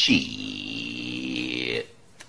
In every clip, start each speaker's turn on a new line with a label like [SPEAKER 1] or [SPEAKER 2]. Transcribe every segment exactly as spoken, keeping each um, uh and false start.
[SPEAKER 1] Shit.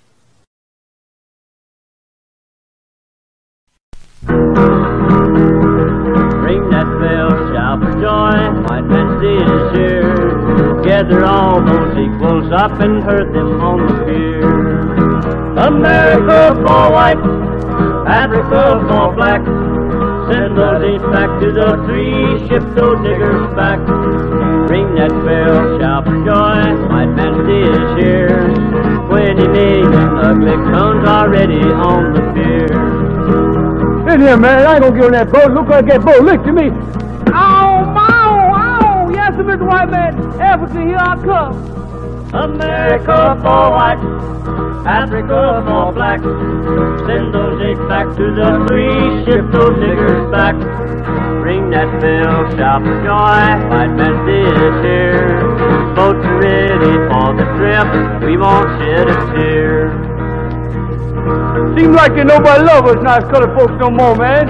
[SPEAKER 2] Ring that bell, shout for joy, white man's day is here. Gather all those equals up and herd them on the pier. America for white, Africa for black. Send those eight back to the tree, ship those niggers back. Ring that bell, shout for joy, white man's day is here. Twenty million ugly cones already on the pier.
[SPEAKER 3] In here, man. I ain't gonna get on that boat. Look like that boat licked to me.
[SPEAKER 4] Ow, ow, ow. Yes, Mister White Man. Africa, here I come.
[SPEAKER 2] America for white, Africa for black. Send those eight back to the tree, ship those niggers back. Ring that bell, shout for joy, white man's day is here. Boats are ready for the trip, we won't shed a tear.
[SPEAKER 3] Seems like they nobody love us nice colored folks no more, man.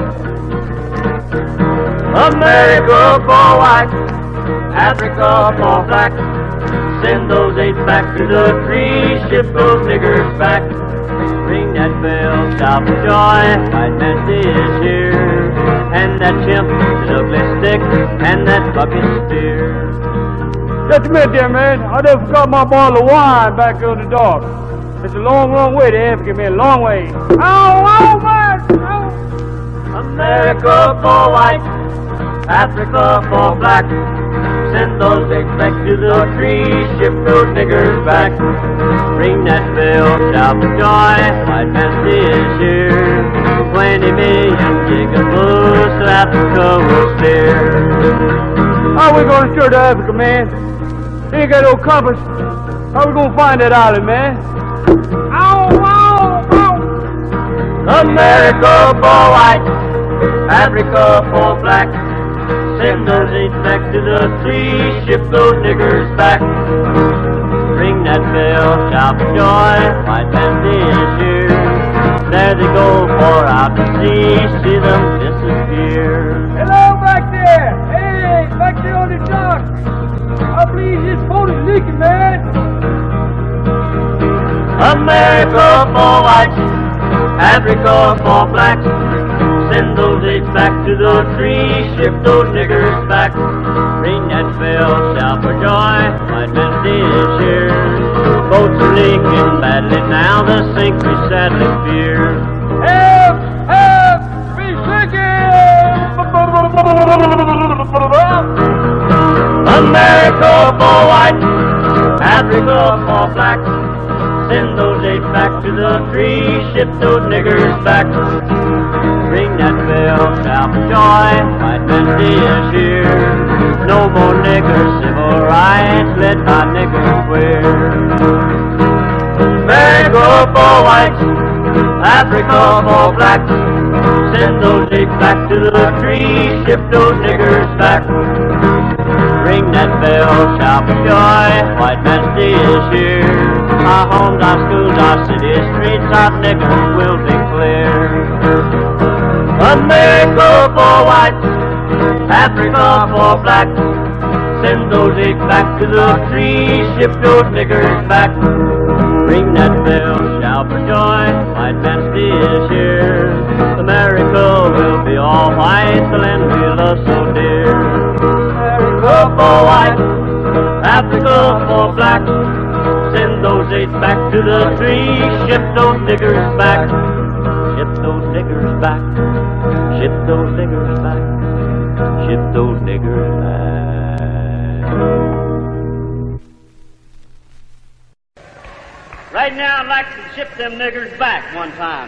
[SPEAKER 2] America for white, Africa for black. Send those eight back to the tree, ship those niggers back. Ring that bell, shout for joy, white man's day is here. And that chimp, his ugly stick, and that bucket spear.
[SPEAKER 3] Just a minute there, man. I just forgot my bottle of wine back on the dock. It's a long, long way to Africa, man. Long way.
[SPEAKER 4] Ow, ow, man. Ow.
[SPEAKER 2] America for white, Africa for black. Send those eggs back to the tree, ship those niggers back. Ring that bell, shout for joy, white man's day is here. Twenty million gigaboos to Africa will steer.
[SPEAKER 3] How we gonna steer to Africa, man? We ain't got no compass. How we gonna find that island, man?
[SPEAKER 4] Ow, ow, ow.
[SPEAKER 2] America for white, Africa for black. Send those eight back to the tree, ship those niggers back. Ring that bell, shout for joy, white man's day is here. There they go for out to sea, see them disappear.
[SPEAKER 4] Hello back there. Hey, back there on the dock. I believe this boat is leaking, man.
[SPEAKER 2] America for white, Africa for black. Send those eight back to the tree, ship those niggers back. Ring that bell, shout for joy, white man's day is here. Boats are leaking badly now, the sink we sadly fear.
[SPEAKER 4] Help, help, we sinking.
[SPEAKER 2] America for white, Africa for black. Send those eight back to the tree, ship those niggers back. Ring that bell, shout for joy, white man's day is here. No more niggers, civil rights, let my niggers wear. America for white, Africa for black. Send those eight back to the tree, ship those niggers back. Ring that bell, shout for joy, white man's day is here. Our homes, our schools, our cities, streets, our niggers will be clear. America for white, Africa for black. Send those eight back to the tree, ship those niggers back. Ring that bell, shout for joy, white man's day is here. America will be all white, the land we love so dear. America for white, Africa for black. Send those eight back to the tree, ship those niggers back. Ship those niggers back. Ship those niggers back. Ship those niggers back. Right now, I'd like to ship them niggers back one time.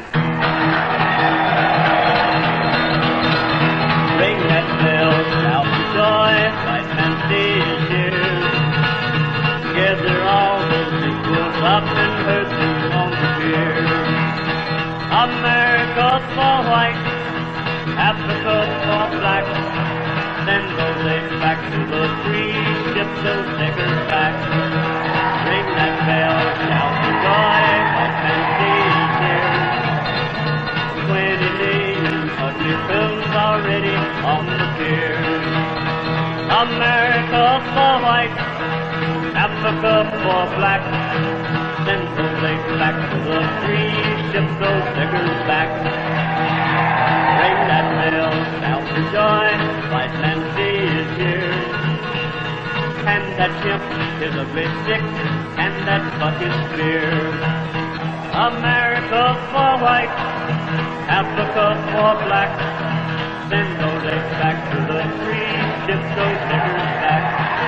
[SPEAKER 2] Ring that bell, shout for joy, white man's day is here. Together all those equals up and herd them on the pier. America for white, Africa for black. Send those eight back to the tree, ship those niggers back. Ring that bell, shout for joy, white man's day is here. Twenty million ugly films already on the pier. America for white, Africa Africa for black. Send those eggs back to the free, ship those niggers back. Ring that bell, shout for joy, white man sea is here. And that ship is a great stick, and that bucket clear. America for white, Africa for black. Send those eggs back to the free, ship those niggers back.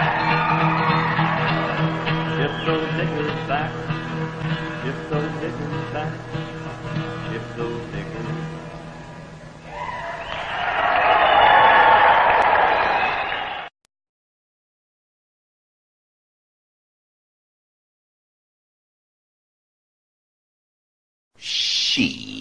[SPEAKER 2] Ship those niggers back, ship those niggers back, ship those niggers.
[SPEAKER 1] She